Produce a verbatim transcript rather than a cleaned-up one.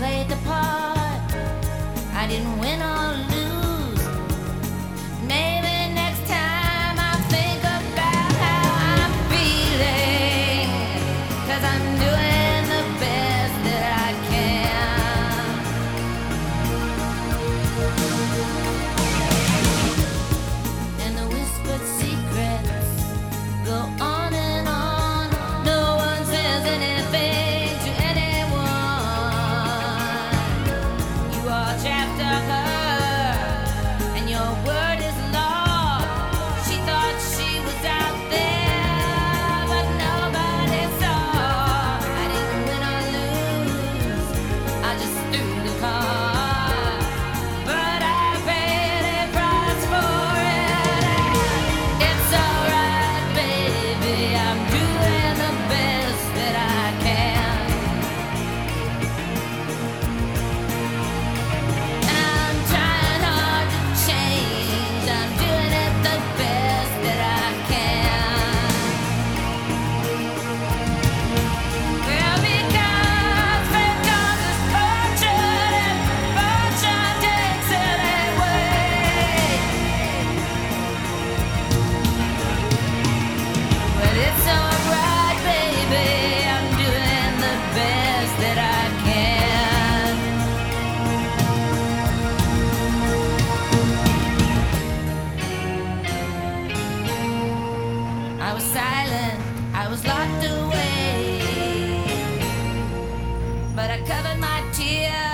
played the part. I didn't win or lose. Maybe next time I'll think about how I'm feeling, 'cause I'm doing the best that I can. And the whispered secrets go on and on. No one says anything to anyone. You watch after her, and your word is law. She thought she was out there, but nobody saw. I didn't win or lose, I just threw the card. But I paid a price for it. It's alright, baby, I'm doing the best that I can. I'm trying hard to change, I'm doing it the best that I can. Well, because fate causes fortune and fortune takes it away. But it's alright, baby, I'm doing the best that I can. I was silent, I was locked away, but I covered my tears.